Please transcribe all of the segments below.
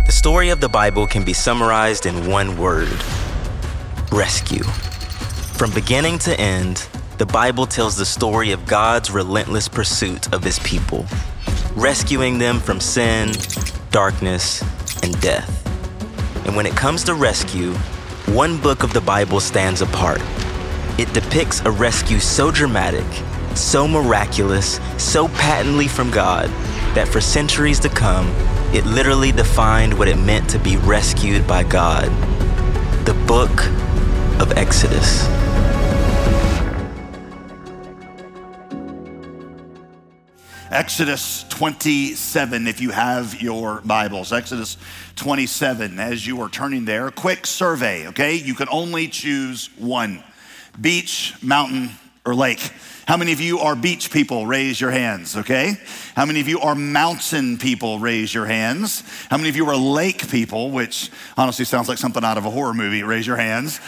The story of the Bible can be summarized in one word: rescue. From beginning to end, the Bible tells the story of God's relentless pursuit of his people, rescuing them from sin, darkness, and death. And when it comes to rescue, one book of the Bible stands apart. It depicts a rescue so dramatic, so miraculous, so patently from God, that for centuries to come, it literally defined what it meant to be rescued by God. The book of Exodus. Exodus 27, if you have your Bibles. Exodus 27, as you are turning there, quick survey, okay? You can only choose one: beach, mountain, or lake. How many of you are beach people? Raise your hands, okay? How many of you are mountain people? Raise your hands. How many of you are lake people, which honestly sounds like something out of a horror movie? Raise your hands.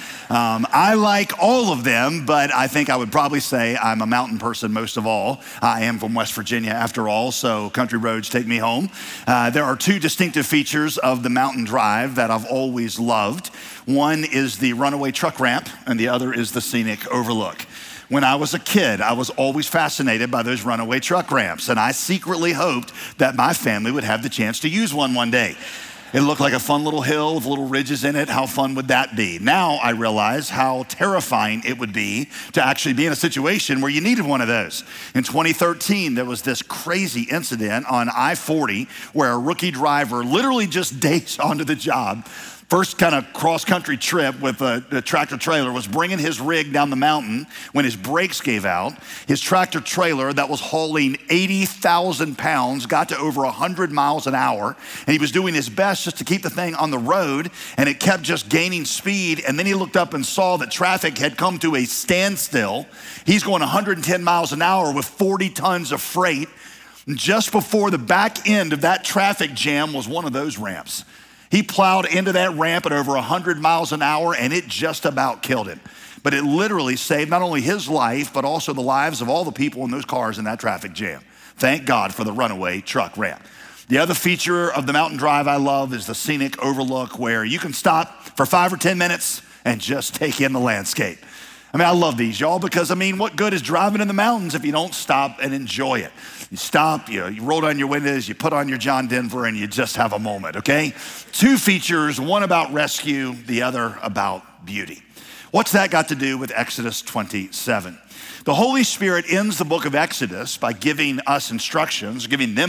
I like all of them, but I think I would probably say I'm a mountain person most of all. I am from West Virginia after all, so country roads take me home. There are two distinctive features of the mountain drive that I've always loved. One is the runaway truck ramp, and the other is the scenic overlook. When I was a kid, I was always fascinated by those runaway truck ramps, and I secretly hoped that my family would have the chance to use one day. It looked like a fun little hill with little ridges in it. How fun would that be? Now I realize how terrifying it would be to actually be in a situation where you needed one of those. In 2013, there was this crazy incident on I-40 where a rookie driver literally just days onto the job, first kind of cross-country trip with a tractor trailer, was bringing his rig down the mountain when his brakes gave out. His tractor trailer that was hauling 80,000 pounds got to over 100 miles an hour, and he was doing his best just to keep the thing on the road, and it kept just gaining speed, and then he looked up and saw that traffic had come to a standstill. He's going 110 miles an hour with 40 tons of freight. And just before the back end of that traffic jam was one of those ramps. He plowed into that ramp at over 100 miles an hour, and it just about killed him. But it literally saved not only his life, but also the lives of all the people in those cars in that traffic jam. Thank God for the runaway truck ramp. The other feature of the mountain drive I love is the scenic overlook, where you can stop for 5 or 10 minutes and just take in the landscape. I mean, I love these, y'all, because, what good is driving in the mountains if you don't stop and enjoy it? You stop, you roll down your windows, you put on your John Denver, and you just have a moment, okay? Two features, one about rescue, the other about beauty. What's that got to do with Exodus 27? The Holy Spirit ends the book of Exodus by giving them instructions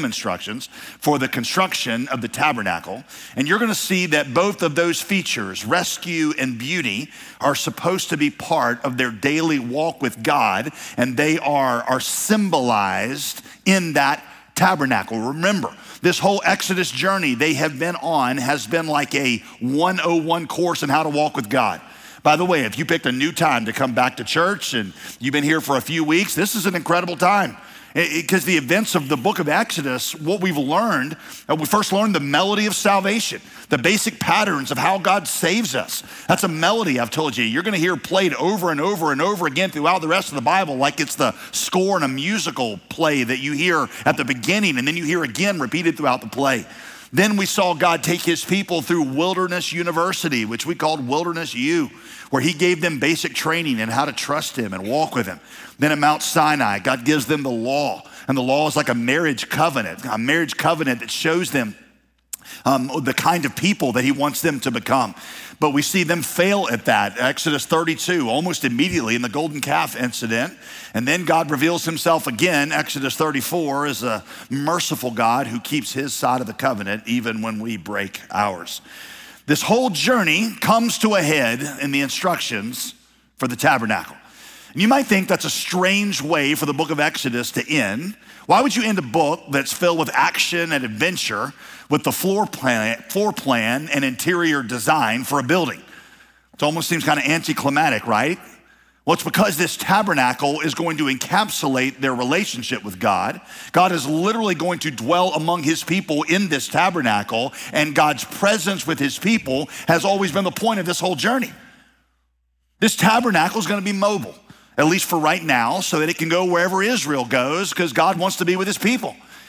for the construction of the tabernacle. And you're gonna see that both of those features, rescue and beauty, are supposed to be part of their daily walk with God, and they are symbolized in that tabernacle. Remember, this whole Exodus journey they have been on has been like a 101 course on how to walk with God. By the way, if you picked a new time to come back to church and you've been here for a few weeks, this is an incredible time. Because the events of the book of Exodus, what we've learned, we first learned the melody of salvation, the basic patterns of how God saves us. That's a melody, I've told you. You're gonna hear played over and over and over again throughout the rest of the Bible, like it's the score in a musical play that you hear at the beginning and then you hear again repeated throughout the play. Then we saw God take his people through Wilderness University, which we called Wilderness U, where he gave them basic training in how to trust him and walk with him. Then at Mount Sinai, God gives them the law, and the law is like a marriage covenant that shows them the kind of people that he wants them to become. But we see them fail at that. Exodus 32, almost immediately in the golden calf incident. And then God reveals himself again, Exodus 34, as a merciful God who keeps his side of the covenant even when we break ours. This whole journey comes to a head in the instructions for the tabernacle. And you might think that's a strange way for the book of Exodus to end. Why would you end a book that's filled with action and adventure with the floor plan and interior design for a building? It almost seems kind of anticlimactic, right? Well, it's because this tabernacle is going to encapsulate their relationship with God. God is literally going to dwell among his people in this tabernacle, and God's presence with his people has always been the point of this whole journey. This tabernacle is going to be mobile, at least for right now, so that it can go wherever Israel goes, because God wants to be with his people.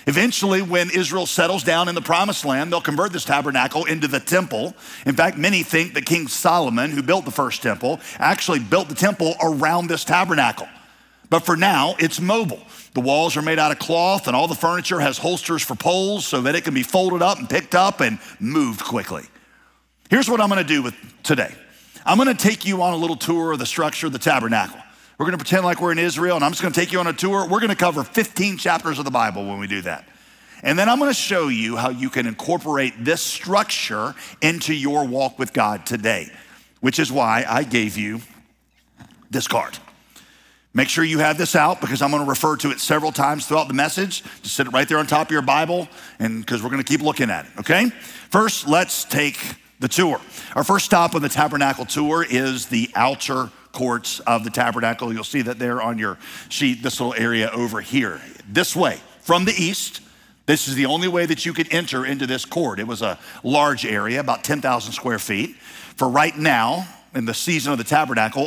Eventually, when Israel settles down in the promised land, they'll convert this tabernacle into the temple. In fact, many think that King Solomon, who built the first temple, actually built the temple around this tabernacle. But for now, it's mobile. The walls are made out of cloth, and all the furniture has holsters for poles so that it can be folded up and picked up and moved quickly. Here's what I'm gonna do with today. I'm gonna take you on a little tour of the structure of the tabernacle. We're gonna pretend like we're in Israel, and I'm just gonna take you on a tour. We're gonna cover 15 chapters of the Bible when we do that. And then I'm gonna show you how you can incorporate this structure into your walk with God today, which is why I gave you this card. Make sure you have this out because I'm gonna refer to it several times throughout the message. Just sit it right there on top of your Bible, and because we're gonna keep looking at it, okay? First, let's take the tour. Our first stop on the tabernacle tour is the outer courts of the tabernacle. You'll see that there on your sheet, this little area over here. This way, from the east, this is the only way that you could enter into this court. It was a large area, about 10,000 square feet. For right now, in the season of the tabernacle,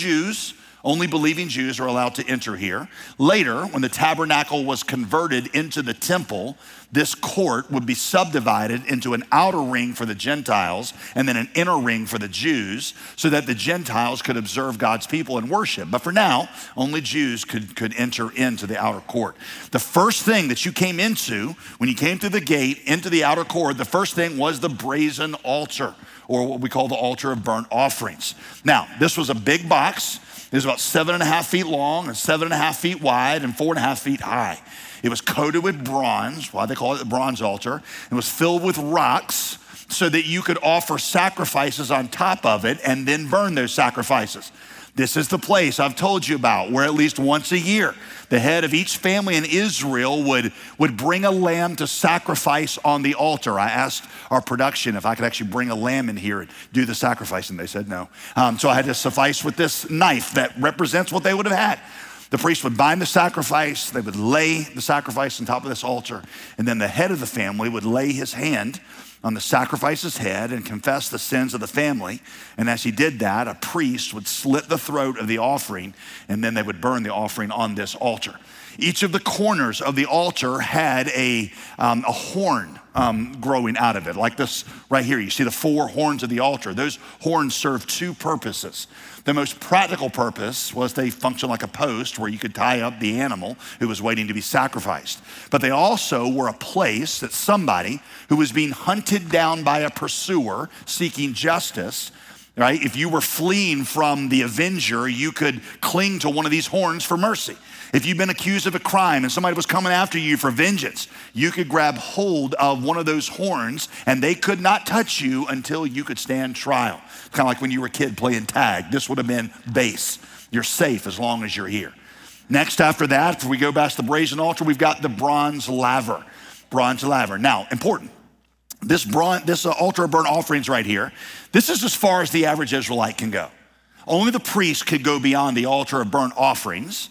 only believing Jews are allowed to enter here. Later, when the tabernacle was converted into the temple, this court would be subdivided into an outer ring for the Gentiles and then an inner ring for the Jews so that the Gentiles could observe God's people and worship. But for now, only Jews could enter into the outer court. The first thing that you came into, when you came through the gate into the outer court, the first thing was the brazen altar, or what we call the altar of burnt offerings. Now, this was a big box. It was about 7.5 feet long and 7.5 feet wide and 4.5 feet high. It was coated with bronze, why they call it the bronze altar. It was filled with rocks so that you could offer sacrifices on top of it and then burn those sacrifices. This is the place I've told you about where at least once a year, the head of each family in Israel would bring a lamb to sacrifice on the altar. I asked our production if I could actually bring a lamb in here and do the sacrifice, and they said no. So I had to suffice with this knife that represents what they would have had. The priest would bind the sacrifice, they would lay the sacrifice on top of this altar, and then the head of the family would lay his hand on the sacrifice's head and confess the sins of the family. And as he did that, a priest would slit the throat of the offering, and then they would burn the offering on this altar. Each of the corners of the altar had a horn growing out of it, like this right here. You see the 4 horns of the altar. Those horns serve 2 purposes. The most practical purpose was they functioned like a post where you could tie up the animal who was waiting to be sacrificed. But they also were a place that somebody who was being hunted down by a pursuer seeking justice, right? If you were fleeing from the avenger, you could cling to one of these horns for mercy. If you've been accused of a crime and somebody was coming after you for vengeance, you could grab hold of one of those horns and they could not touch you until you could stand trial. Kind of like when you were a kid playing tag. This would have been base. You're safe as long as you're here. Next after that, if we go past the brazen altar, we've got the bronze laver. Bronze laver. Now, important. This altar of burnt offerings right here, this is as far as the average Israelite can go. Only the priest could go beyond the altar of burnt offerings.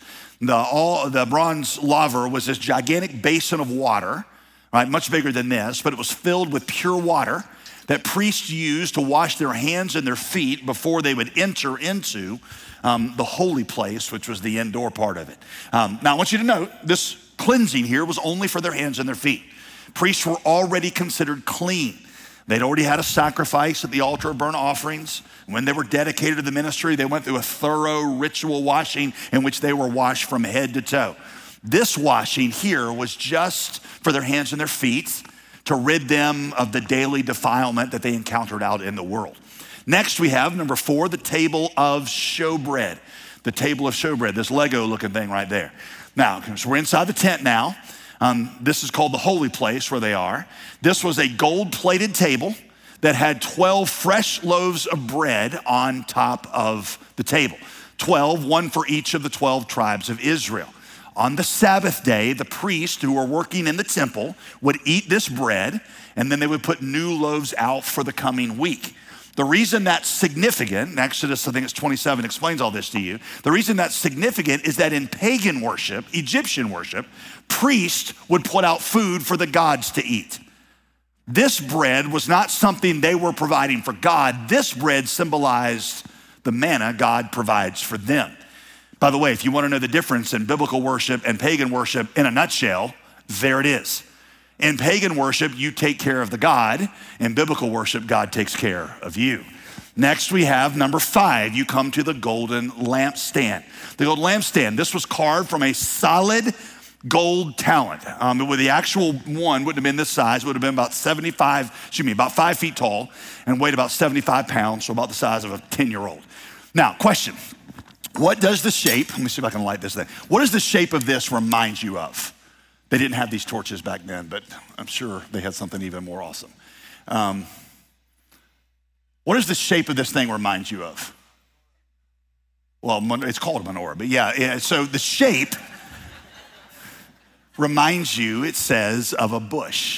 The bronze laver was this gigantic basin of water, right, much bigger than this, but it was filled with pure water that priests used to wash their hands and their feet before they would enter into the holy place, which was the indoor part of it. Now, I want you to note, this cleansing here was only for their hands and their feet. Priests were already considered clean. They'd already had a sacrifice at the altar of burnt offerings. When they were dedicated to the ministry, they went through a thorough ritual washing in which they were washed from head to toe. This washing here was just for their hands and their feet to rid them of the daily defilement that they encountered out in the world. Next, we have number 4, the table of showbread. The table of showbread, this Lego looking thing right there. Now, so we're inside the tent now. This is called the holy place where they are. This was a gold-plated table that had 12 fresh loaves of bread on top of the table. 12, one for each of the 12 tribes of Israel. On the Sabbath day, the priests who were working in the temple would eat this bread, and then they would put new loaves out for the coming week. The reason that's significant, Exodus, I think it's 27, explains all this to you. The reason that's significant is that in pagan worship, Egyptian worship, priests would put out food for the gods to eat. This bread was not something they were providing for God. This bread symbolized the manna God provides for them. By the way, if you want to know the difference in biblical worship and pagan worship in a nutshell, There it is. In pagan worship, you take care of the god. In biblical worship, God takes care of you. Next, we have number 5. You come to the golden lampstand. The golden lampstand, this was carved from a solid gold talent. With the actual one wouldn't have been this size. It would have been about 5 feet tall and weighed about 75 pounds, so about the size of a 10-year-old. Now, question. What does the shape, let me see if I can light this thing. What does the shape of this remind you of? They didn't have these torches back then, but I'm sure they had something even more awesome. What does the shape of this thing remind you of? Well, it's called a menorah, but yeah, so the shape reminds you, it says, of a bush,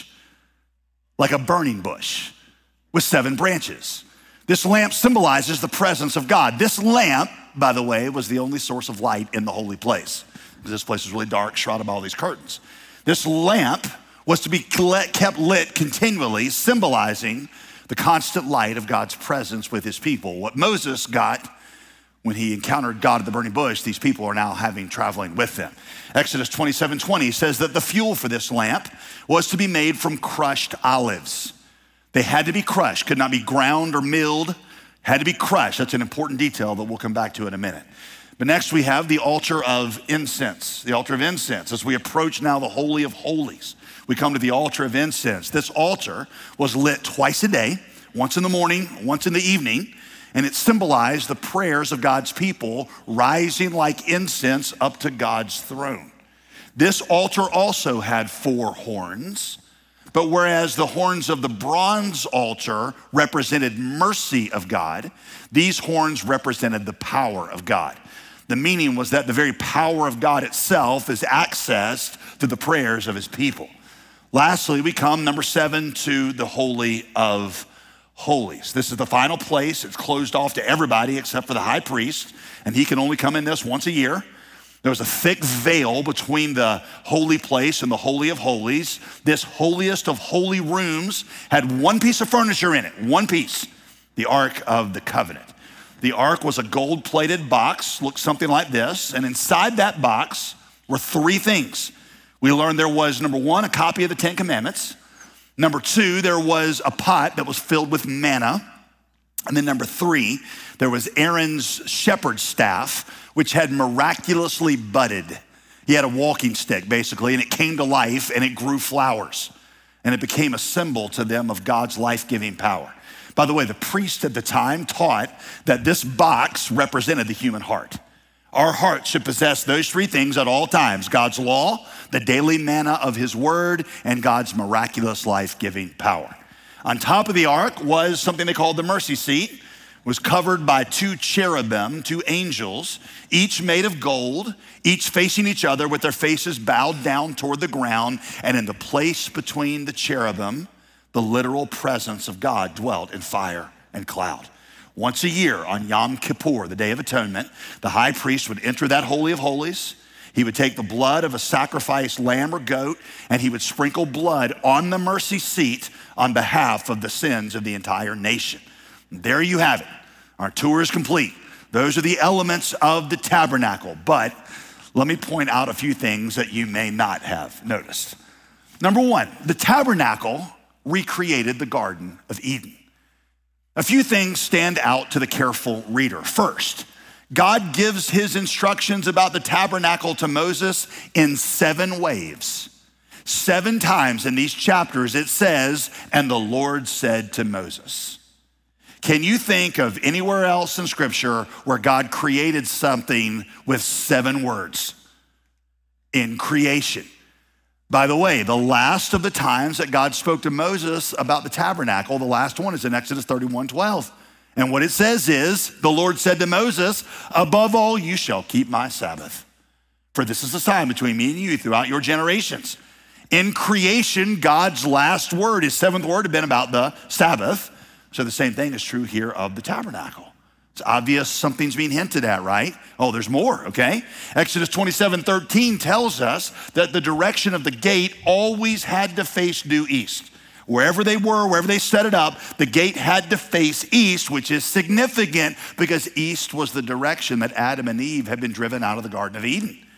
like a burning bush with 7 branches. This lamp symbolizes the presence of God. This lamp, by the way, was the only source of light in the holy place, because this place was really dark, shrouded by all these curtains. This lamp was to be kept lit continually, symbolizing the constant light of God's presence with his people. What Moses got when he encountered God at the burning bush, these people are now traveling with them. Exodus 27:20 says that the fuel for this lamp was to be made from crushed olives. They had to be crushed, could not be ground or milled, had to be crushed. That's an important detail that we'll come back to in a minute. But next we have the altar of incense. The altar of incense. As we approach now the Holy of Holies, we come to the altar of incense. This altar was lit twice a day, once in the morning, once in the evening, and it symbolized the prayers of God's people rising like incense up to God's throne. This altar also had 4 horns, but whereas the horns of the bronze altar represented mercy of God, these horns represented the power of God. The meaning was that the very power of God itself is accessed through the prayers of his people. Lastly, we come, number 7, to the Holy of Holies. This is the final place. It's closed off to everybody except for the high priest, and he can only come in this once a year. There was a thick veil between the holy place and the Holy of Holies. This holiest of holy rooms had one piece of furniture in it, one piece, the Ark of the Covenant. The Ark was a gold-plated box, looked something like this, and inside that box were 3 things. We learned there was, number 1, a copy of the 10 Commandments. Number 2, there was a pot that was filled with manna. And then number 3, there was Aaron's shepherd's staff, which had miraculously budded. He had a walking stick, basically, and it came to life and it grew flowers. And it became a symbol to them of God's life-giving power. By the way, the priest at the time taught that this box represented the human heart. Our heart should possess those 3 things at all times: God's law, the daily manna of his word, and God's miraculous life-giving power. On top of the ark was something they called the mercy seat. It was covered by 2 cherubim, 2 angels, each made of gold, each facing each other with their faces bowed down toward the ground. And in the place between the cherubim, the literal presence of God dwelt in fire and cloud. Once a year on Yom Kippur, the Day of Atonement, the high priest would enter that Holy of Holies. He would take the blood of a sacrificed lamb or goat, and he would sprinkle blood on the mercy seat on behalf of the sins of the entire nation. And there you have it. Our tour is complete. Those are the elements of the tabernacle. But let me point out a few things that you may not have noticed. Number 1, the tabernacle recreated the Garden of Eden. A few things stand out to the careful reader. First, God gives his instructions about the tabernacle to Moses in 7 waves. 7 times in these chapters it says, "And the Lord said to Moses." Can you think of anywhere else in Scripture where God created something with 7 words? In creation. By the way, the last of the times that God spoke to Moses about the tabernacle, the last one is in Exodus 31:12. And what it says is, the Lord said to Moses, "Above all, you shall keep my Sabbath. For this is a sign between me and you throughout your generations." In creation, God's last word, his 7th word, had been about the Sabbath. So the same thing is true here of the tabernacle. It's obvious something's being hinted at, right? Oh, there's more, okay? Exodus 27:13 tells us that the direction of the gate always had to face due east. Wherever they were, wherever they set it up, the gate had to face east, which is significant because east was the direction that Adam and Eve had been driven out of the Garden of Eden.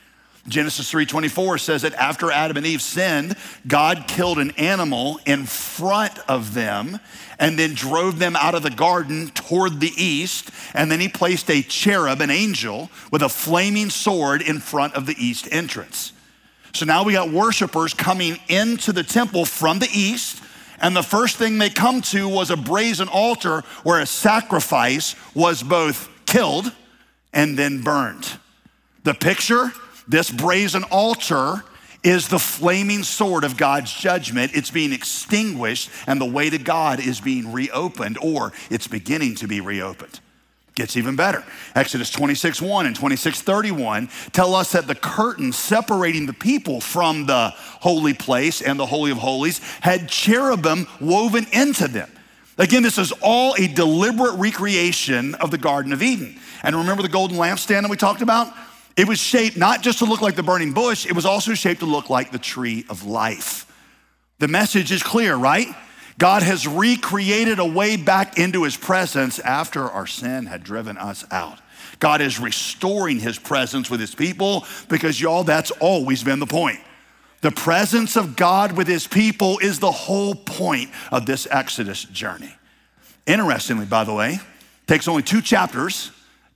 Genesis 3:24 says that after Adam and Eve sinned, God killed an animal in front of them and then drove them out of the garden toward the east. And then he placed a cherub, an angel, with a flaming sword in front of the east entrance. So now we got worshipers coming into the temple from the east. And the first thing they come to was a brazen altar where a sacrifice was both killed and then burned. The picture, this brazen altar is the flaming sword of God's judgment. It's being extinguished and the way to God is being reopened, or it's beginning to be reopened. Gets even better. Exodus 26:1 and 26:31 tell us that the curtain separating the people from the holy place and the Holy of Holies had cherubim woven into them. Again, this is all a deliberate recreation of the Garden of Eden. And remember the golden lampstand that we talked about? It was shaped not just to look like the burning bush, it was also shaped to look like the tree of life. The message is clear, right? God has recreated a way back into his presence after our sin had driven us out. God is restoring his presence with his people because, y'all, that's always been the point. The presence of God with his people is the whole point of this Exodus journey. Interestingly, by the way, takes only two chapters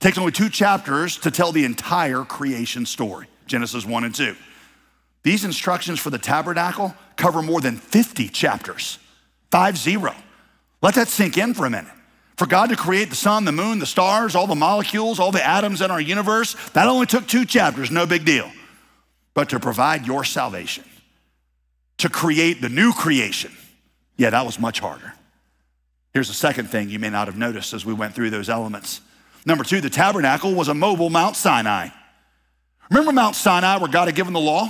to tell the entire creation story, Genesis 1 and 2. These instructions for the tabernacle cover more than 50 chapters, 50. Let that sink in for a minute. For God to create the sun, the moon, the stars, all the molecules, all the atoms in our universe, that only took 2 chapters, no big deal. But to provide your salvation, to create the new creation, yeah, that was much harder. Here's the second thing you may not have noticed as we went through those elements. Number 2, the tabernacle was a mobile Mount Sinai. Remember Mount Sinai where God had given the law?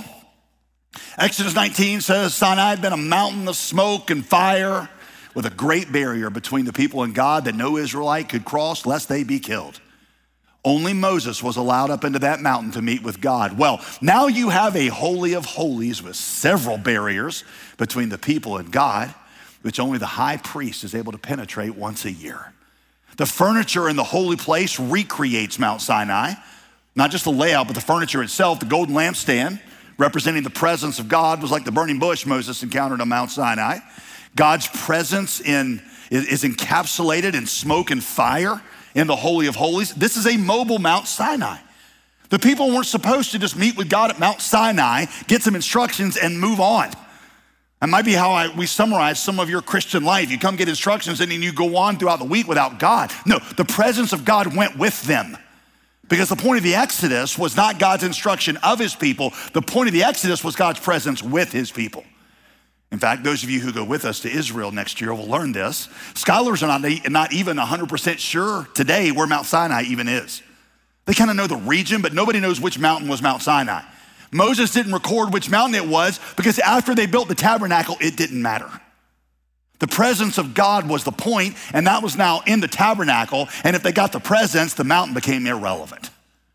Exodus 19 says Sinai had been a mountain of smoke and fire with a great barrier between the people and God that no Israelite could cross lest they be killed. Only Moses was allowed up into that mountain to meet with God. Well, now you have a holy of holies with several barriers between the people and God, which only the high priest is able to penetrate once a year. The furniture in the holy place recreates Mount Sinai, not just the layout, but the furniture itself. The golden lampstand, representing the presence of God, was like the burning bush Moses encountered on Mount Sinai. God's presence is encapsulated in smoke and fire in the Holy of Holies. This is a mobile Mount Sinai. The people weren't supposed to just meet with God at Mount Sinai, get some instructions, and move on. That might be how we summarize some of your Christian life. You come get instructions and then you go on throughout the week without God. No, the presence of God went with them. Because the point of the Exodus was not God's instruction of his people. The point of the Exodus was God's presence with his people. In fact, those of you who go with us to Israel next year will learn this. Scholars are not even 100% sure today where Mount Sinai even is. They kind of know the region, but nobody knows which mountain was Mount Sinai. Moses didn't record which mountain it was because after they built the tabernacle, it didn't matter. The presence of God was the point, and that was now in the tabernacle. And if they got the presence, the mountain became irrelevant.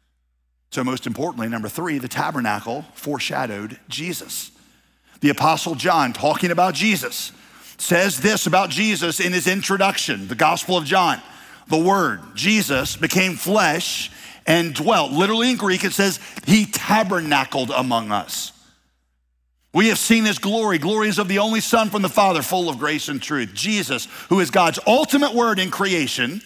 So most importantly, number 3, the tabernacle foreshadowed Jesus. The Apostle John, talking about Jesus, says this about Jesus in his introduction, the Gospel of John. The Word, Jesus, became flesh and dwelt. Literally in Greek, it says he tabernacled among us. We have seen his glory. Glory is of the only Son from the Father, full of grace and truth. Jesus, who is God's ultimate word in creation,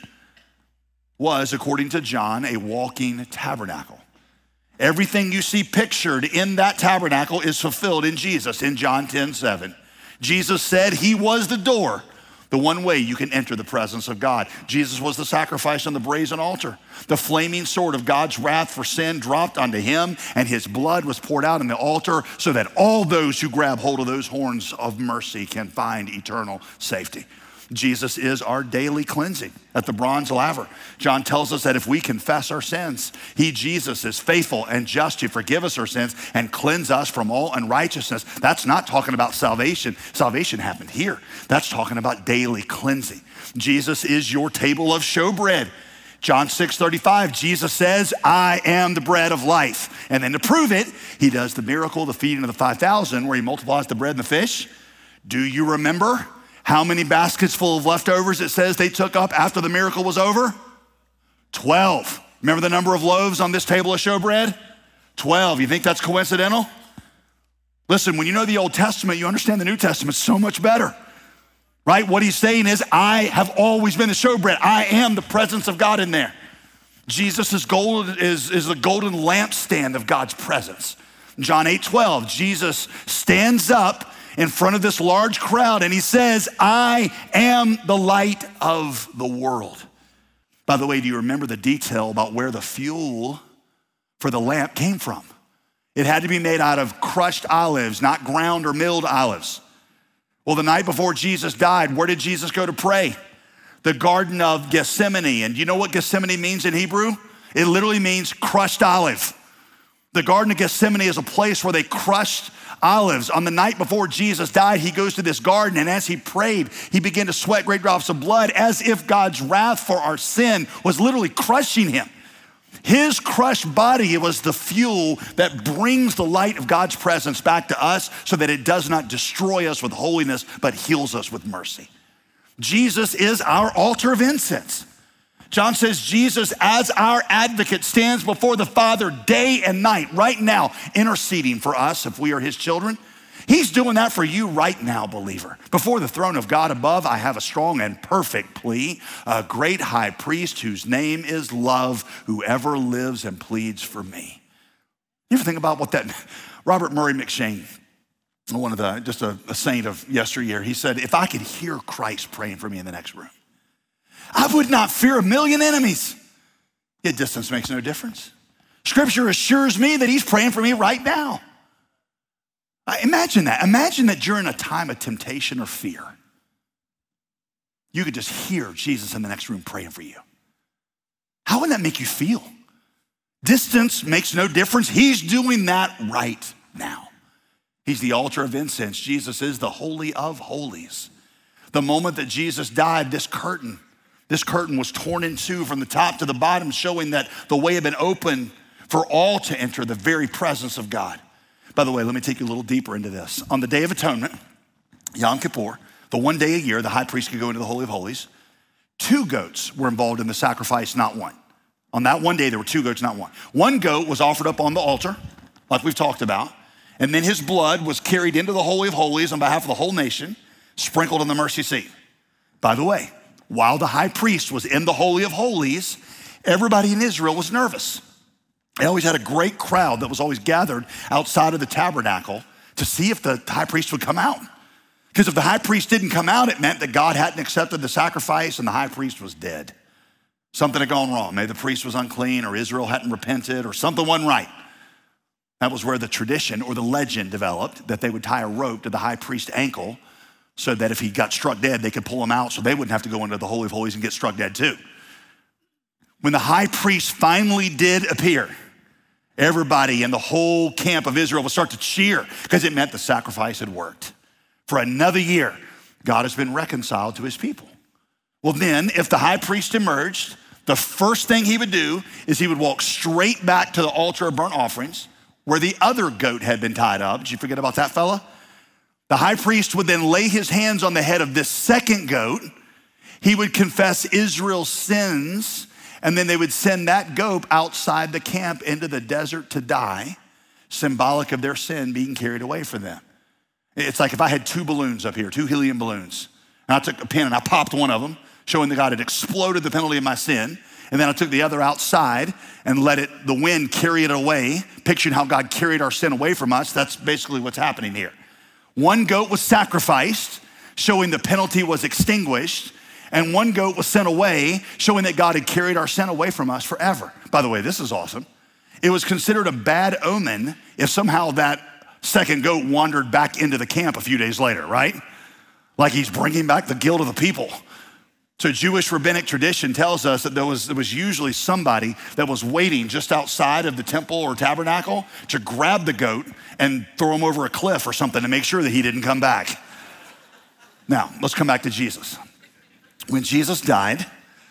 was, according to John, a walking tabernacle. Everything you see pictured in that tabernacle is fulfilled in Jesus in John 10:7. Jesus said he was the door, the one way you can enter the presence of God. Jesus was the sacrifice on the brazen altar. The flaming sword of God's wrath for sin dropped onto him, and his blood was poured out on the altar so that all those who grab hold of those horns of mercy can find eternal safety. Jesus is our daily cleansing at the bronze laver. John tells us that if we confess our sins, he, Jesus, is faithful and just to forgive us our sins and cleanse us from all unrighteousness. That's not talking about salvation. Salvation happened here. That's talking about daily cleansing. Jesus is your table of showbread. John 6:35, Jesus says, I am the bread of life. And then to prove it, he does the miracle, the feeding of the 5,000, where he multiplies the bread and the fish. Do you remember how many baskets full of leftovers it says they took up after the miracle was over? 12. Remember the number of loaves on this table of showbread? 12. You think that's coincidental? Listen, when you know the Old Testament, you understand the New Testament so much better, right? What he's saying is, I have always been the showbread. I am the presence of God in there. Jesus is the golden lampstand of God's presence. John 8:12, Jesus stands up in front of this large crowd and he says, I am the light of the world. By the way, do you remember the detail about where the fuel for the lamp came from? It had to be made out of crushed olives, not ground or milled olives. Well, the night before Jesus died, where did Jesus go to pray? The Garden of Gethsemane. And you know what Gethsemane means in Hebrew? It literally means crushed olive. The Garden of Gethsemane is a place where they crushed olives. On the night before Jesus died, he goes to this garden, and as he prayed, he began to sweat great drops of blood as if God's wrath for our sin was literally crushing him. His crushed body was the fuel that brings the light of God's presence back to us so that it does not destroy us with holiness, but heals us with mercy. Jesus is our altar of incense. John says Jesus, as our advocate, stands before the Father day and night, right now, interceding for us if we are his children. He's doing that for you right now, believer. Before the throne of God above, I have a strong and perfect plea, a great high priest whose name is love, whoever lives and pleads for me. You ever think about what that, Robert Murray McShane, just a saint of yesteryear, he said, if I could hear Christ praying for me in the next room, I would not fear a million enemies. Yet distance makes no difference. Scripture assures me that he's praying for me right now. Imagine that. Imagine that during a time of temptation or fear, you could just hear Jesus in the next room praying for you. How would that make you feel? Distance makes no difference. He's doing that right now. He's the altar of incense. Jesus is the Holy of Holies. The moment that Jesus died, this curtain was torn in two from the top to the bottom, showing that the way had been open for all to enter the very presence of God. By the way, let me take you a little deeper into this. On the Day of Atonement, Yom Kippur, the one day a year, the high priest could go into the Holy of Holies. 2 goats were involved in the sacrifice, not one. On that one day, there were 2 goats, not one. One goat was offered up on the altar, like we've talked about, and then his blood was carried into the Holy of Holies on behalf of the whole nation, sprinkled on the mercy seat. By the way, while the high priest was in the Holy of Holies, everybody in Israel was nervous. They always had a great crowd that was always gathered outside of the tabernacle to see if the high priest would come out. Because if the high priest didn't come out, it meant that God hadn't accepted the sacrifice and the high priest was dead. Something had gone wrong. Maybe the priest was unclean or Israel hadn't repented or something wasn't right. That was where the tradition or the legend developed that they would tie a rope to the high priest's ankle so that if he got struck dead, they could pull him out so they wouldn't have to go into the Holy of Holies and get struck dead too. When the high priest finally did appear, everybody in the whole camp of Israel would start to cheer because it meant the sacrifice had worked. For another year, God has been reconciled to his people. Well then, if the high priest emerged, the first thing he would do is he would walk straight back to the altar of burnt offerings where the other goat had been tied up. Did you forget about that fella? The high priest would then lay his hands on the head of this second goat. He would confess Israel's sins, and then they would send that goat outside the camp into the desert to die, symbolic of their sin being carried away from them. It's like if I had 2 balloons up here, 2 helium balloons, and I took a pin and I popped one of them, showing that God had exploded the penalty of my sin, and then I took the other outside and let the wind carry it away, picturing how God carried our sin away from us. That's basically what's happening here. One goat was sacrificed, showing the penalty was extinguished, and one goat was sent away, showing that God had carried our sin away from us forever. By the way, this is awesome. It was considered a bad omen if somehow that second goat wandered back into the camp a few days later, right? Like he's bringing back the guilt of the people. So Jewish rabbinic tradition tells us that there was usually somebody that was waiting just outside of the temple or tabernacle to grab the goat and throw him over a cliff or something to make sure that he didn't come back. Now, let's come back to Jesus. When Jesus died,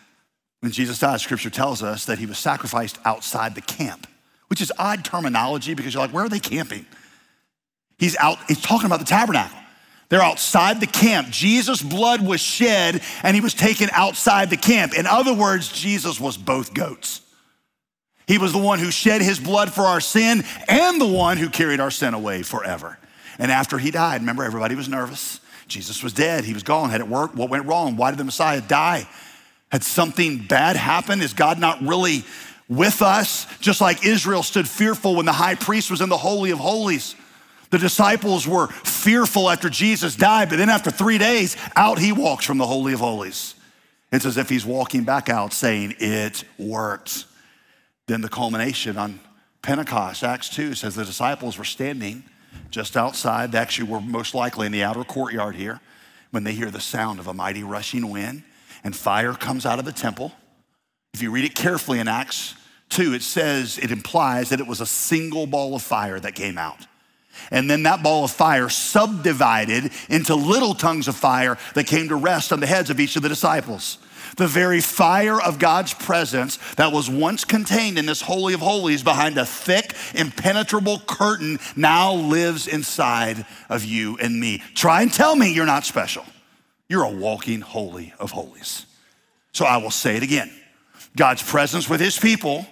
Scripture tells us that he was sacrificed outside the camp, which is odd terminology because you're like, where are they camping? He's talking about the tabernacle. They're outside the camp. Jesus' blood was shed and he was taken outside the camp. In other words, Jesus was both goats. He was the one who shed his blood for our sin and the one who carried our sin away forever. And after he died, remember, everybody was nervous. Jesus was dead. He was gone. Had it worked? What went wrong? Why did the Messiah die? Had something bad happened? Is God not really with us? Just like Israel stood fearful when the high priest was in the Holy of Holies. The disciples were fearful after Jesus died, but then after 3 days, out he walks from the Holy of Holies. It's as if he's walking back out saying, it worked. Then the culmination on Pentecost, Acts 2 says the disciples were standing just outside. They actually were most likely in the outer courtyard here when they hear the sound of a mighty rushing wind and fire comes out of the temple. If you read it carefully in Acts 2, it implies that it was a single ball of fire that came out. And then that ball of fire subdivided into little tongues of fire that came to rest on the heads of each of the disciples. The very fire of God's presence that was once contained in this Holy of Holies behind a thick, impenetrable curtain now lives inside of you and me. Try and tell me you're not special. You're a walking Holy of Holies. So I will say it again. God's presence with his people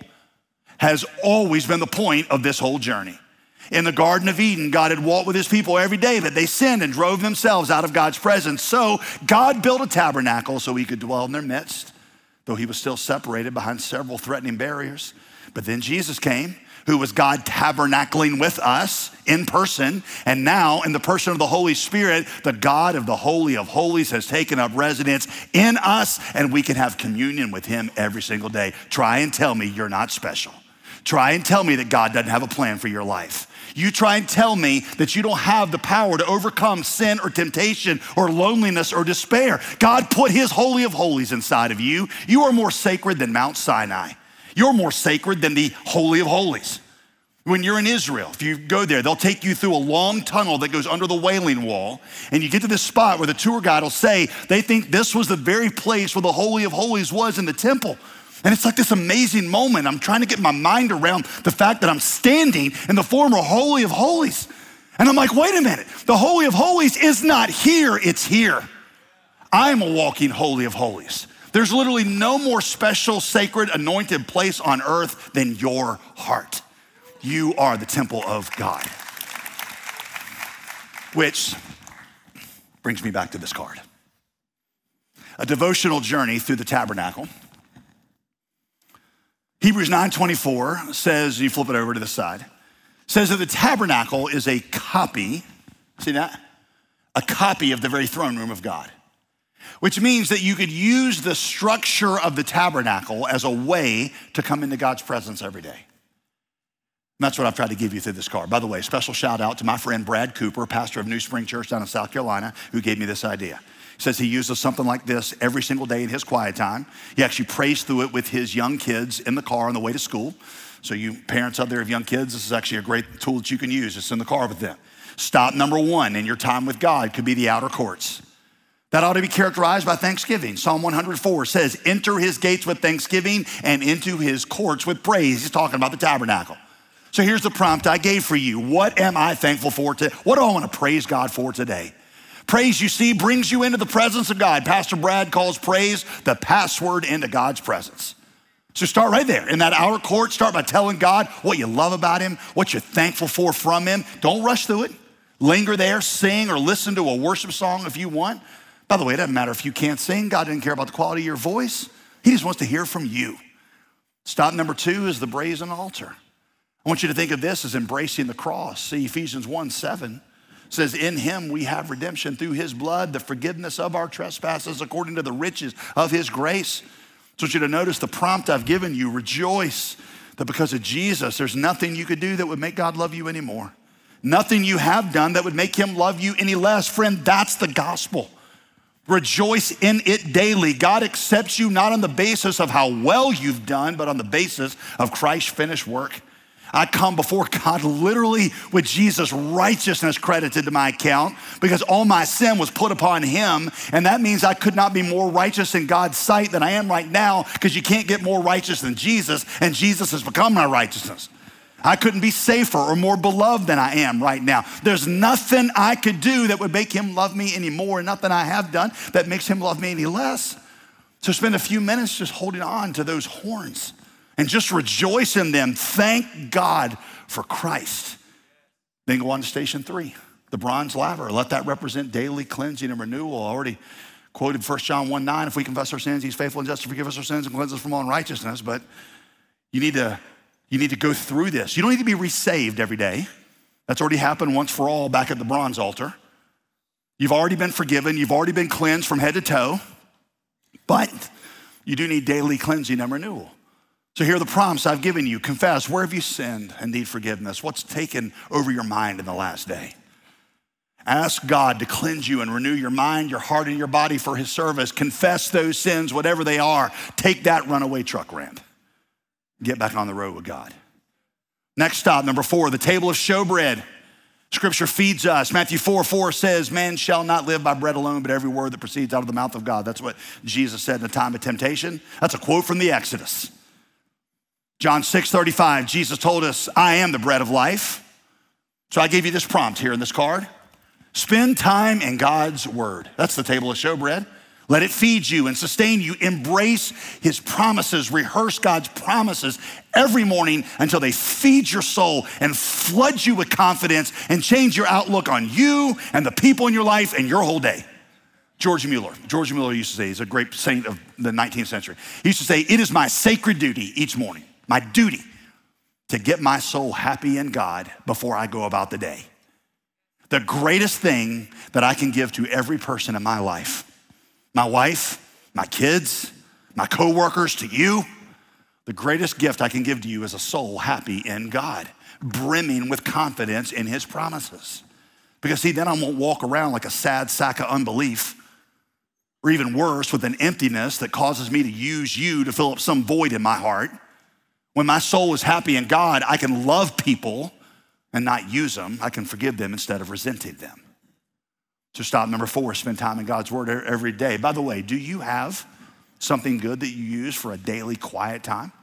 has always been the point of this whole journey. In the Garden of Eden, God had walked with his people every day, but they sinned and drove themselves out of God's presence. So God built a tabernacle so he could dwell in their midst, though he was still separated behind several threatening barriers. But then Jesus came, who was God tabernacling with us in person. And now in the person of the Holy Spirit, the God of the Holy of Holies has taken up residence in us, and we can have communion with him every single day. Try and tell me you're not special. Try and tell me that God doesn't have a plan for your life. You try and tell me that you don't have the power to overcome sin or temptation or loneliness or despair. God put his Holy of Holies inside of you. You are more sacred than Mount Sinai. You're more sacred than the Holy of Holies. When you're in Israel, if you go there, they'll take you through a long tunnel that goes under the Wailing Wall, and you get to this spot where the tour guide will say they think this was the very place where the Holy of Holies was in the temple. And it's like this amazing moment. I'm trying to get my mind around the fact that I'm standing in the former Holy of Holies. And I'm like, wait a minute. The Holy of Holies is not here, it's here. I'm a walking Holy of Holies. There's literally no more special, sacred, anointed place on earth than your heart. You are the temple of God. Which brings me back to this card. A devotional journey through the tabernacle. Hebrews 9:24 says, you flip it over to the side, says that the tabernacle is a copy, see that? A copy of the very throne room of God, which means that you could use the structure of the tabernacle as a way to come into God's presence every day. And that's what I've tried to give you through this card. By the way, special shout out to my friend Brad Cooper, pastor of New Spring Church down in South Carolina, who gave me this idea. Says he uses something like this every single day in his quiet time. He actually prays through it with his young kids in the car on the way to school. So you parents out there of young kids, this is actually a great tool that you can use. It's in the car with them. Stop number one in your time with God could be the outer courts. That ought to be characterized by thanksgiving. Psalm 104 says, enter his gates with thanksgiving and into his courts with praise. He's talking about the tabernacle. So here's the prompt I gave for you. What am I thankful for today? What do I want to praise God for today? Praise, you see, brings you into the presence of God. Pastor Brad calls praise the password into God's presence. So start right there in that outer court. Start by telling God what you love about him, what you're thankful for from him. Don't rush through it. Linger there, sing or listen to a worship song if you want. By the way, it doesn't matter if you can't sing. God doesn't care about the quality of your voice. He just wants to hear from you. Stop number 2 is the brazen altar. I want you to think of this as embracing the cross. See, Ephesians 1:7 says, in him we have redemption through his blood, the forgiveness of our trespasses according to the riches of his grace. So I want you to notice the prompt I've given you. Rejoice that because of Jesus, there's nothing you could do that would make God love you anymore. Nothing you have done that would make him love you any less. Friend, that's the gospel. Rejoice in it daily. God accepts you not on the basis of how well you've done, but on the basis of Christ's finished work. I come before God literally with Jesus' righteousness credited to my account because all my sin was put upon him. And that means I could not be more righteous in God's sight than I am right now because you can't get more righteous than Jesus, and Jesus has become my righteousness. I couldn't be safer or more beloved than I am right now. There's nothing I could do that would make him love me anymore, and nothing I have done that makes him love me any less. So spend a few minutes just holding on to those horns and just rejoice in them. Thank God for Christ. Then go on to station 3, the bronze laver. Let that represent daily cleansing and renewal. I already quoted 1 John 1:9. If we confess our sins, he's faithful and just to forgive us our sins and cleanse us from all unrighteousness. But you need to go through this. You don't need to be resaved every day. That's already happened once for all back at the bronze altar. You've already been forgiven. You've already been cleansed from head to toe. But you do need daily cleansing and renewal. So here are the prompts I've given you. Confess, where have you sinned and need forgiveness? What's taken over your mind in the last day? Ask God to cleanse you and renew your mind, your heart, and your body for his service. Confess those sins, whatever they are. Take that runaway truck ramp. Get back on the road with God. Next stop, number 4, the table of showbread. Scripture feeds us. Matthew 4:4 says, man shall not live by bread alone, but every word that proceeds out of the mouth of God. That's what Jesus said in the time of temptation. That's a quote from the Exodus. John 6:35, Jesus told us, I am the bread of life. So I gave you this prompt here in this card. Spend time in God's word. That's the table of showbread. Let it feed you and sustain you. Embrace his promises. Rehearse God's promises every morning until they feed your soul and flood you with confidence and change your outlook on you and the people in your life and your whole day. George Mueller used to say, he's a great saint of the 19th century. He used to say, it is my sacred duty each morning, my duty, to get my soul happy in God before I go about the day. The greatest thing that I can give to every person in my life, my wife, my kids, my coworkers, to you, the greatest gift I can give to you is a soul happy in God, brimming with confidence in his promises. Because see, then I won't walk around like a sad sack of unbelief, or even worse, with an emptiness that causes me to use you to fill up some void in my heart. When my soul is happy in God, I can love people and not use them. I can forgive them instead of resenting them. So stop number 4, spend time in God's word every day. By the way, do you have something good that you use for a daily quiet time?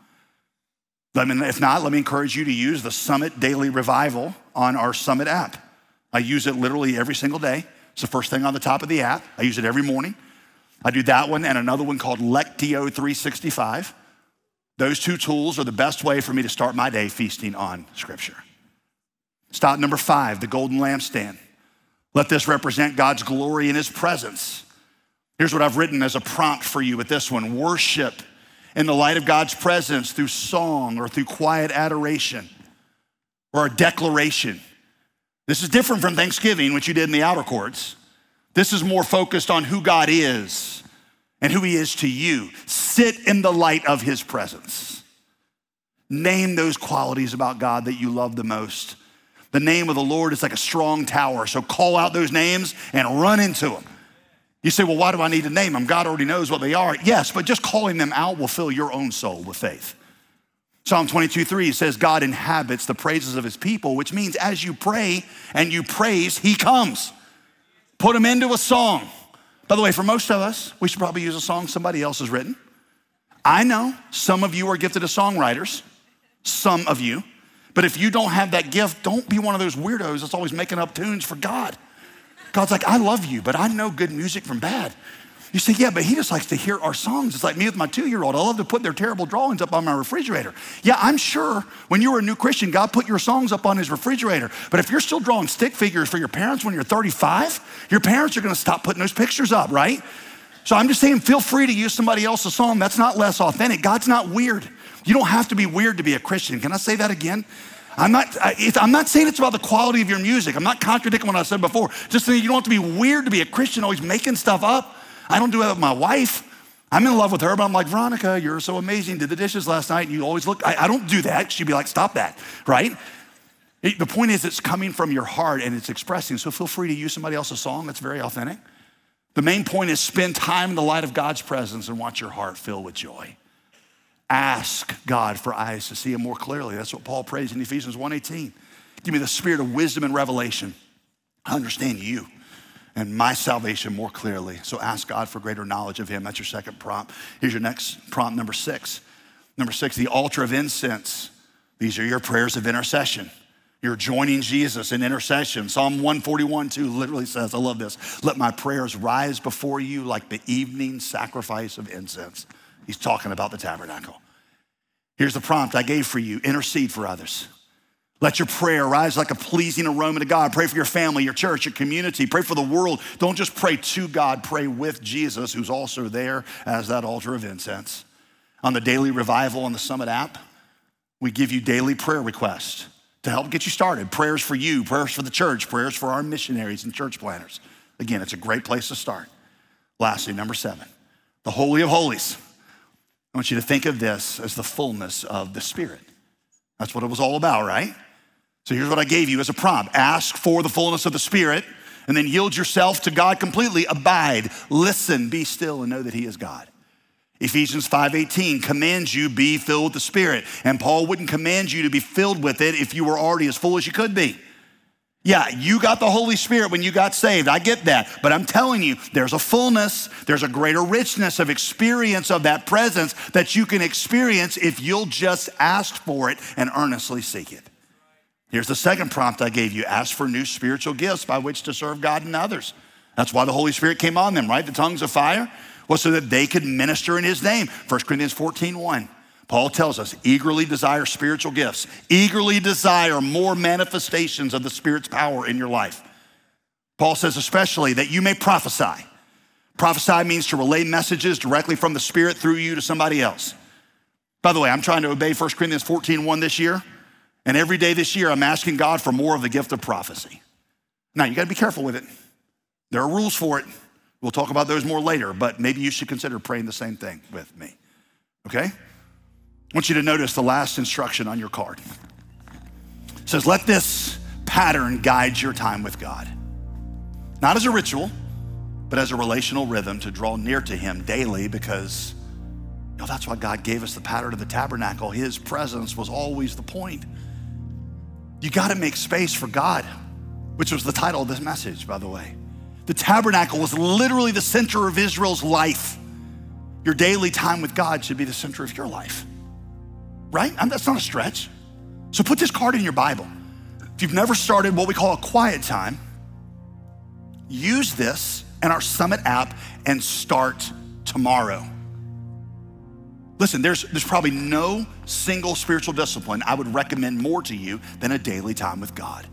If not, let me encourage you to use the Summit Daily Revival on our Summit app. I use it literally every single day. It's the first thing on the top of the app. I use it every morning. I do that one and another one called Lectio 365. Those 2 tools are the best way for me to start my day feasting on Scripture. Stop number 5, the golden lampstand. Let this represent God's glory in his presence. Here's what I've written as a prompt for you with this one. Worship in the light of God's presence through song or through quiet adoration or a declaration. This is different from Thanksgiving, which you did in the outer courts. This is more focused on who God is and who he is to you. Sit in the light of his presence. Name those qualities about God that you love the most. The name of the Lord is like a strong tower, so call out those names and run into them. You say, well, why do I need to name them? God already knows what they are. Yes, but just calling them out will fill your own soul with faith. Psalm 22:3 says, God inhabits the praises of his people, which means as you pray and you praise, he comes. Put him into a song. By the way, for most of us, we should probably use a song somebody else has written. I know some of you are gifted as songwriters, some of you. But if you don't have that gift, don't be one of those weirdos that's always making up tunes for God. God's like, I love you, but I know good music from bad. You say, yeah, but he just likes to hear our songs. It's like me with my 2-year-old. I love to put their terrible drawings up on my refrigerator. Yeah, I'm sure when you were a new Christian, God put your songs up on his refrigerator. But if you're still drawing stick figures for your parents when you're 35, your parents are gonna stop putting those pictures up, right? So I'm just saying, feel free to use somebody else's song. That's not less authentic. God's not weird. You don't have to be weird to be a Christian. Can I say that again? I'm not saying it's about the quality of your music. I'm not contradicting what I said before. Just saying you don't have to be weird to be a Christian, always making stuff up. I don't do that with my wife. I'm in love with her, but I'm like, Veronica, you're so amazing. Did the dishes last night. You always look, I don't do that. She'd be like, stop that, right? The point is it's coming from your heart and it's expressing. So feel free to use somebody else's song that's very authentic. The main point is spend time in the light of God's presence and watch your heart fill with joy. Ask God for eyes to see him more clearly. That's what Paul prays in Ephesians 1:18. Give me the spirit of wisdom and revelation. I understand you and my salvation more clearly. So ask God for greater knowledge of him. That's your second prompt. Here's your next prompt, number 6. Number 6, the altar of incense. These are your prayers of intercession. You're joining Jesus in intercession. Psalm 141:2 literally says, I love this, let my prayers rise before you like the evening sacrifice of incense. He's talking about the tabernacle. Here's the prompt I gave for you. Intercede for others. Let your prayer rise like a pleasing aroma to God. Pray for your family, your church, your community. Pray for the world. Don't just pray to God. Pray with Jesus, who's also there as that altar of incense. On the Daily Revival on the Summit app, we give you daily prayer requests to help get you started. Prayers for you, prayers for the church, prayers for our missionaries and church planners. Again, it's a great place to start. Lastly, number 7, the Holy of Holies. I want you to think of this as the fullness of the Spirit. That's what it was all about, right? So here's what I gave you as a prompt. Ask for the fullness of the Spirit, and then yield yourself to God completely. Abide, listen, be still, and know that he is God. Ephesians 5:18 commands you be filled with the Spirit. And Paul wouldn't command you to be filled with it if you were already as full as you could be. Yeah, you got the Holy Spirit when you got saved. I get that. But I'm telling you, there's a fullness, there's a greater richness of experience of that presence that you can experience if you'll just ask for it and earnestly seek it. Here's the second prompt I gave you. Ask for new spiritual gifts by which to serve God and others. That's why the Holy Spirit came on them, right? The tongues of fire was so that they could minister in his name. 1 Corinthians 14:1. Paul tells us, eagerly desire spiritual gifts. Eagerly desire more manifestations of the Spirit's power in your life. Paul says especially that you may prophesy. Prophesy means to relay messages directly from the Spirit through you to somebody else. By the way, I'm trying to obey 1 Corinthians 14:1 this year. And every day this year, I'm asking God for more of the gift of prophecy. Now, you gotta be careful with it. There are rules for it. We'll talk about those more later, but maybe you should consider praying the same thing with me, okay? I want you to notice the last instruction on your card. It says, let this pattern guide your time with God. Not as a ritual, but as a relational rhythm to draw near to him daily, because that's why God gave us the pattern of the tabernacle. His presence was always the point. You gotta make space for God, which was the title of this message, by the way. The tabernacle was literally the center of Israel's life. Your daily time with God should be the center of your life, right? That's not a stretch. So put this card in your Bible. If you've never started what we call a quiet time, use this in our Summit app and start tomorrow. Listen, there's probably no single spiritual discipline I would recommend more to you than a daily time with God.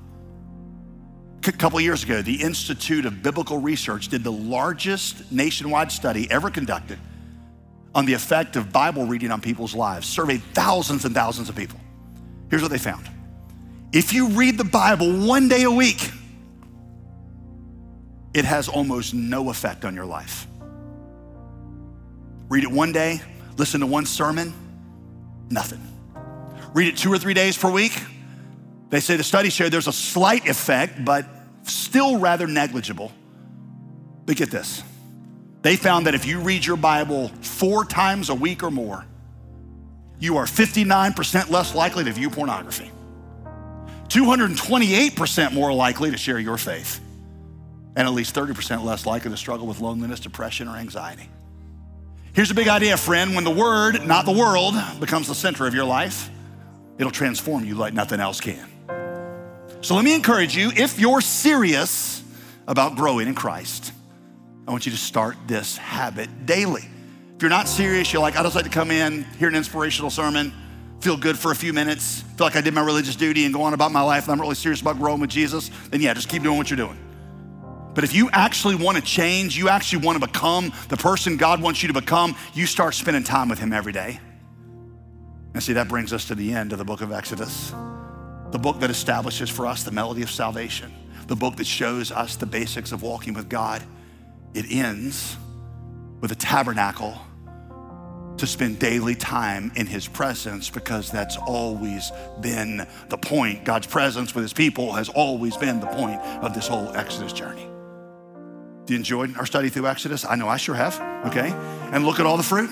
A couple of years ago, the Institute of Biblical Research did the largest nationwide study ever conducted on the effect of Bible reading on people's lives, surveyed thousands and thousands of people. Here's what they found. If you read the Bible one day a week, it has almost no effect on your life. Read it one day, listen to one sermon, nothing. Read it 2 or 3 days per week. They say the study showed there's a slight effect, but still rather negligible. But get this. They found that if you read your Bible 4 times a week or more, you are 59% less likely to view pornography, 228% more likely to share your faith, and at least 30% less likely to struggle with loneliness, depression, or anxiety. Here's a big idea, friend. When the Word, not the world, becomes the center of your life, it'll transform you like nothing else can. So let me encourage you, if you're serious about growing in Christ, I want you to start this habit daily. If you're not serious, you're like, I just like to come in, hear an inspirational sermon, feel good for a few minutes, feel like I did my religious duty and go on about my life, and I'm really serious about growing with Jesus, then yeah, just keep doing what you're doing. But if you actually want to change, you actually want to become the person God wants you to become, you start spending time with him every day. And see, that brings us to the end of the book of Exodus, the book that establishes for us the melody of salvation, the book that shows us the basics of walking with God. It ends with a tabernacle to spend daily time in his presence, because that's always been the point. God's presence with his people has always been the point of this whole Exodus journey. Do you enjoy our study through Exodus? I know I sure have, okay? And look at all the fruit.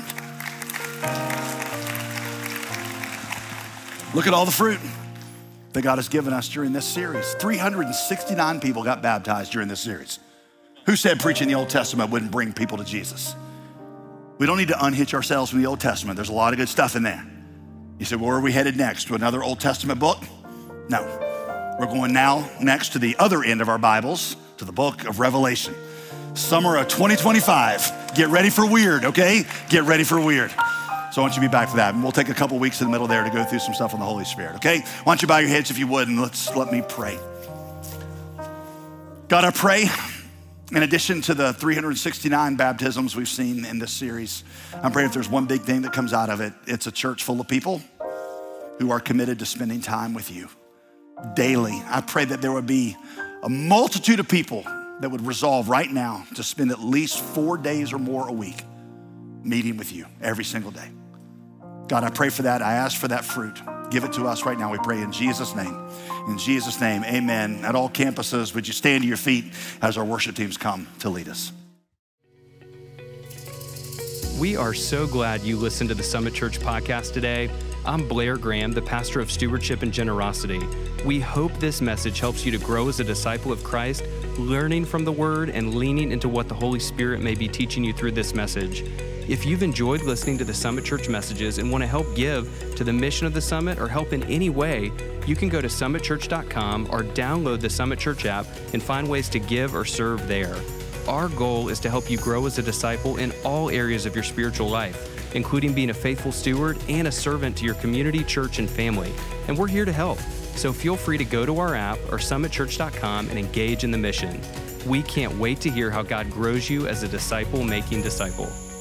Look at all the fruit that God has given us during this series. 369 people got baptized during this series. Who said preaching the Old Testament wouldn't bring people to Jesus? We don't need to unhitch ourselves from the Old Testament. There's a lot of good stuff in there. You said, well, where are we headed next? To another Old Testament book? No. We're going now next to the other end of our Bibles, to the book of Revelation. Summer of 2025. Get ready for weird, okay? Get ready for weird. So I want you to be back for that. And we'll take a couple weeks in the middle there to go through some stuff on the Holy Spirit, okay? Why don't you bow your heads if you would, and let me pray. God, I pray, in addition to the 369 baptisms we've seen in this series, I'm praying if there's one big thing that comes out of it, it's a church full of people who are committed to spending time with you daily. I pray that there would be a multitude of people that would resolve right now to spend at least 4 days or more a week meeting with you every single day. God, I pray for that. I ask for that fruit. Give it to us right now. We pray in Jesus' name. In Jesus' name, amen. At all campuses, would you stand to your feet as our worship teams come to lead us? We are so glad you listened to the Summit Church podcast today. I'm Blair Graham, the pastor of Stewardship and Generosity. We hope this message helps you to grow as a disciple of Christ, learning from the Word and leaning into what the Holy Spirit may be teaching you through this message. If you've enjoyed listening to the Summit Church messages and want to help give to the mission of the Summit or help in any way, you can go to summitchurch.com or download the Summit Church app and find ways to give or serve there. Our goal is to help you grow as a disciple in all areas of your spiritual life, including being a faithful steward and a servant to your community, church, and family. And we're here to help. So feel free to go to our app or summitchurch.com and engage in the mission. We can't wait to hear how God grows you as a disciple making disciple.